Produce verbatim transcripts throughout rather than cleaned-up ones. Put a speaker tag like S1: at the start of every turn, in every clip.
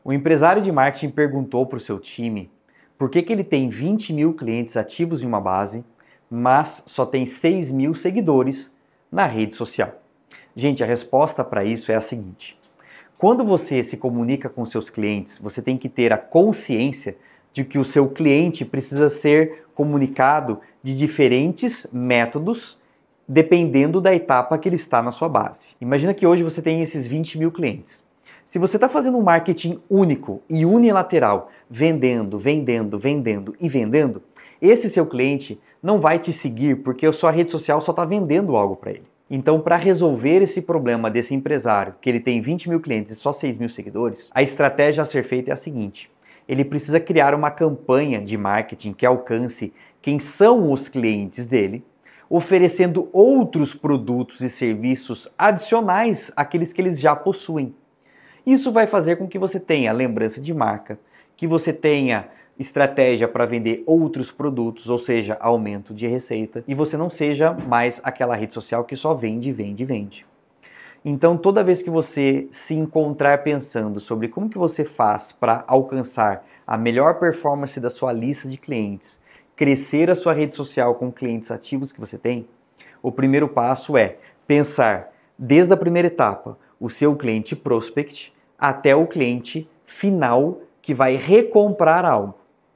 S1: O empresário de marketing perguntou para o seu time por que que ele tem vinte mil clientes ativos em uma base, mas só tem seis mil seguidores na rede social. Gente, a resposta para isso é a seguinte: quando você se comunica com seus clientes, você tem que ter a consciência de que o seu cliente precisa ser comunicado de diferentes métodos, dependendo da etapa que ele está na sua base. Imagina que hoje você tem esses vinte mil clientes. Se você está fazendo um marketing único e unilateral, vendendo, vendendo, vendendo e vendendo, esse seu cliente não vai te seguir porque a sua rede social só está vendendo algo para ele. Então, para resolver esse problema desse empresário, que ele tem vinte mil clientes e só seis mil seguidores, a estratégia a ser feita é a seguinte: ele precisa criar uma campanha de marketing que alcance quem são os clientes dele, oferecendo outros produtos e serviços adicionais àqueles que eles já possuem. Isso vai fazer com que você tenha lembrança de marca, que você tenha estratégia para vender outros produtos, ou seja, aumento de receita, e você não seja mais aquela rede social que só vende, vende, vende. Então, toda vez que você se encontrar pensando sobre como que você faz para alcançar a melhor performance da sua lista de clientes, crescer a sua rede social com clientes ativos que você tem, o primeiro passo é pensar desde a primeira etapa, o seu cliente prospect, até o cliente final que vai recomprar algo.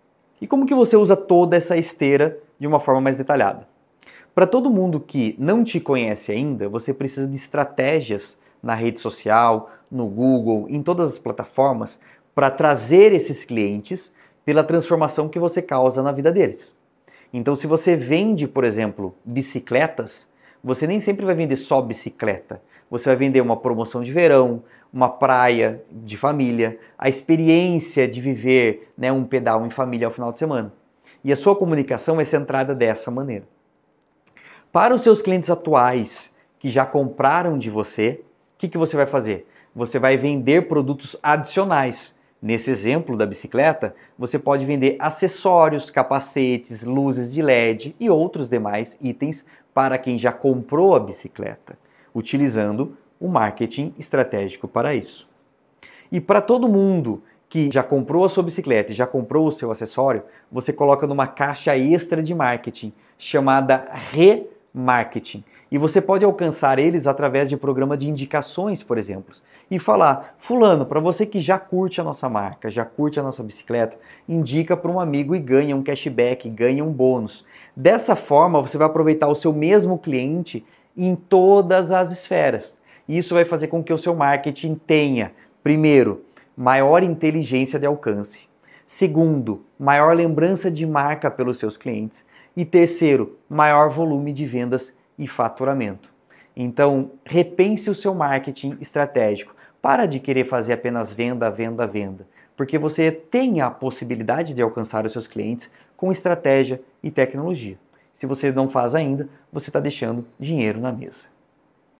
S1: E como que você usa toda essa esteira de uma forma mais detalhada? Para todo mundo que não te conhece ainda, você precisa de estratégias na rede social, no Google, em todas as plataformas, para trazer esses clientes pela transformação que você causa na vida deles. Então, se você vende, por exemplo, bicicletas, você nem sempre vai vender só bicicleta. Você vai vender uma promoção de verão, uma praia de família, a experiência de viver, né, um pedal em família ao final de semana. E a sua comunicação é centrada dessa maneira. Para os seus clientes atuais que já compraram de você, o que que você vai fazer? Você vai vender produtos adicionais. Nesse exemplo da bicicleta, você pode vender acessórios, capacetes, luzes de L E D e outros demais itens para quem já comprou a bicicleta, utilizando o marketing estratégico para isso. E para todo mundo que já comprou a sua bicicleta e já comprou o seu acessório, você coloca numa caixa extra de marketing chamada remarketing. E você pode alcançar eles através de programa de indicações, por exemplo, e falar: fulano, para você que já curte a nossa marca, já curte a nossa bicicleta, indica para um amigo e ganha um cashback, ganha um bônus. Dessa forma, você vai aproveitar o seu mesmo cliente em todas as esferas. Isso vai fazer com que o seu marketing tenha, primeiro, maior inteligência de alcance. Segundo, maior lembrança de marca pelos seus clientes. E terceiro, maior volume de vendas e faturamento. Então, repense o seu marketing estratégico. Para de querer fazer apenas venda, venda, venda. Porque você tem a possibilidade de alcançar os seus clientes com estratégia e tecnologia. Se você não faz ainda, você está deixando dinheiro na mesa.